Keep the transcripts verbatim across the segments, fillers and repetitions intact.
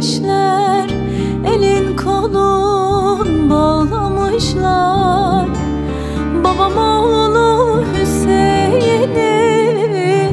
eylemişler, elin kolun bağlamışlar. Babam oğlu Hüseyin'i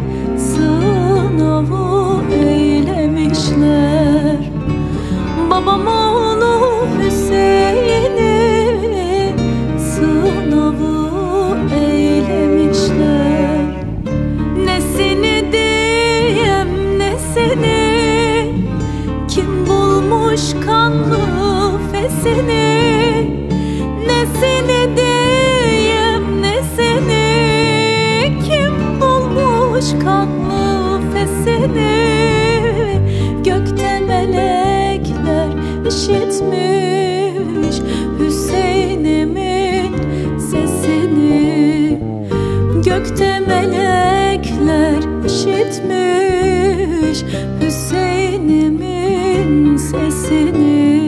sınavı eylemişler. Babam oğlu Hüseyin'i sınavı eylemişler. Nesini diyem nesini, kim bulmuş kanlı fesini? Nesini diyem nesini, kim bulmuş kanlı fesini? Gökte melekler işitmiş Hüseyin'imin sesini. Gökte melekler işitmiş Hüseyin'imin sesini.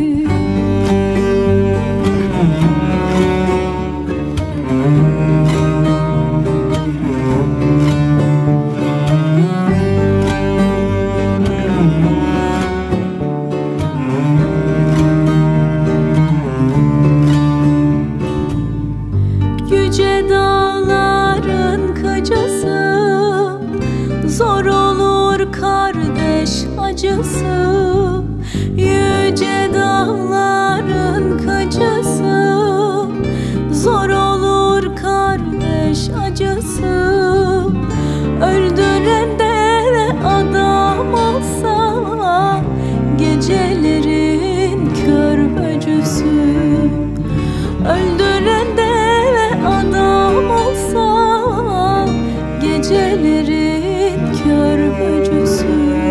Yüce dağların kıcısı, zor olur kardeş acısı. Yüce dağların kıcısı, zor olur kardeş acısı. Öldüren de adam olsa, gecelerin kör böcüsü. Öldüren de adam olsa, gecelerin kör böcüsü.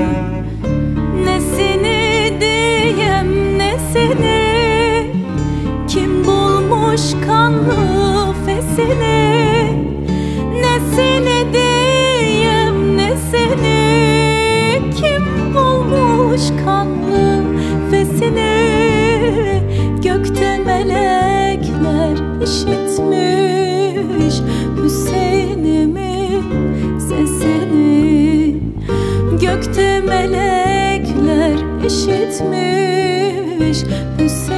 Nesini diyem nesini, kim bulmuş kanlı fesini? Nesini diyem nesini, kim bulmuş kanlı fesini? Gökte melekler işitmiş Hüseyin'imin sesini. Gökte melekler işitmiş Hüseyin'imin